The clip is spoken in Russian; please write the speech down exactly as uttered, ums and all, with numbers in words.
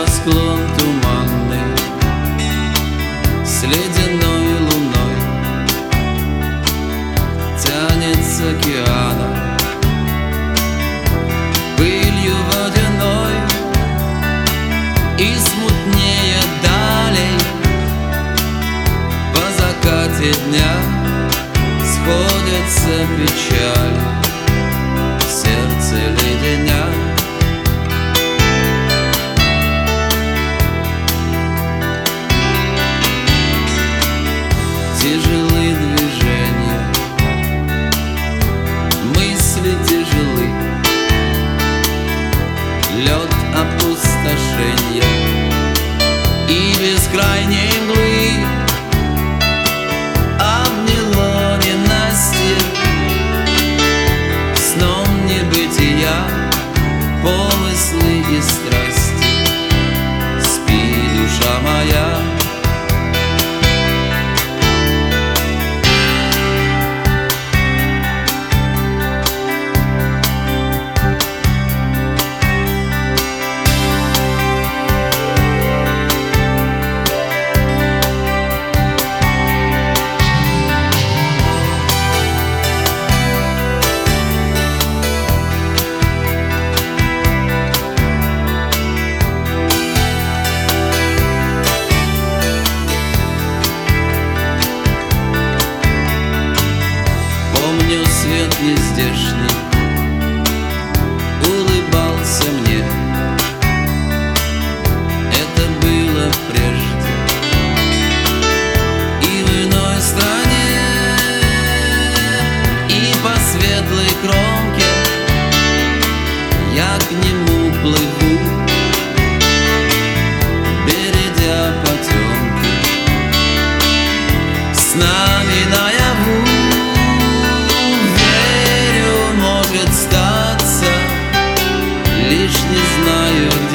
небосклон туманный с ледяной луной тянется к океану пылью водяной, и смутнее далей по закате дня сходятся печали, сердце леденя. Тяжелы движения, мысли тяжелы, лед опустошения и бескрайней мглы обняло ненастье сном небытия, помыслы и страсти. Спи, душа моя. Помню, свет нездешний улыбался мне. Это было прежде и в иной стране, и по светлой кромке я к нему плыву, бередя потемки с нами наяву. Лишь не знаю